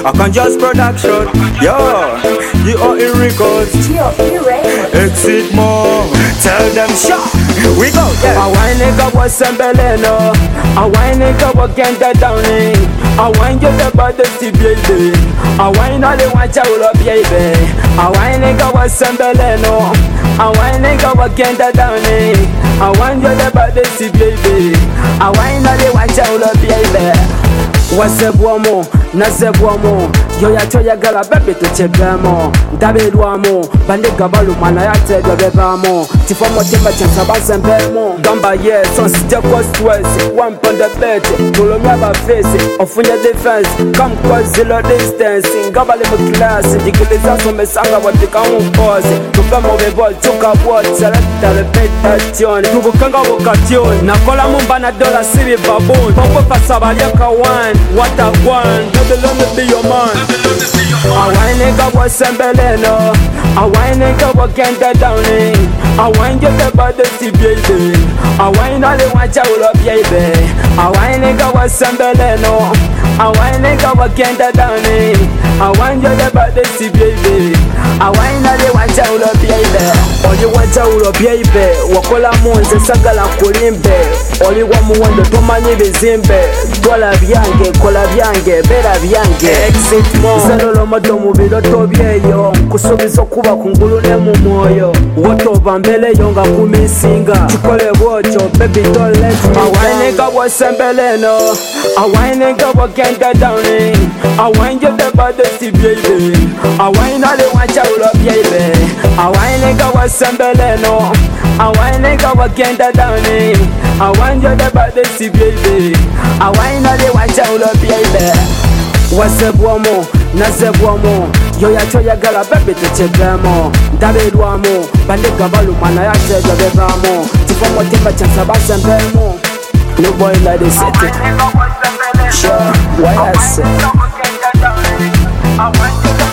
I can just production. Yo, you are in records. Exit more. Tell them shut. We go. Yeah. I want nigga was sembeleno. I want nigga was get down. I want you to bother to baby. I want all the watch out of baby. I want nigga was sembeleno. I want nigga was get down. I want you to bother to baby. I want all the watch out of baby. Wasebwamo, nasebwamo. Yo yatoyagala bebe tuchegamo. Ndabelwamo, bandega balumana yatedwa bebamo. Tifomo timba chansa basembemo. Gamba yes, on step coast west. One pound the bed, tulomya ba face. Ofunya defense, come cause zero distance. Ngaba le class, dikiliza somesanga watika pause. Tufemo bebol, tuka bot, selecta repetition. Tubukanga vocation. Nakola mumbana dola sibi baboon. Popo pasabali kawan. What I want, baby, let me be your man. I want nigga was sembeleno. I want nigga was get down. I want you to bother to baby. I want all the watch out of baby. I want nigga was sembeleno. I want nigga was get down. I want you to bother to baby. I want all the watch out of baby. All the watch out of baby. Wakola monze sagala kulimbe. Oli wa muwendo tumanyi bizimbe. Dola byange, kola byange, bera byange. Exit more. Zalolo moto mubilo tobyeyo. Kusubiza kuba kungulu ne mu moyo. Wotoba mbele yonga kumisinga. Tukole bocho, baby don't let me down. I want nigga was sembeleno. I want nigga was get down. I want you to bother to baby. I want all the watch out of baby. I want nigga was sembeleno. I want nigga was get down. I want you to bother to baby. I want all the watch out of baby. Wasebwamo, nasebwamo. Yo yatoyagala bebe tuchegamo. Ndabelwamo, bandega balumana yatedwa bebamo. Tifomo timba chansa basembemo. No boy like this city. Sure, why I say?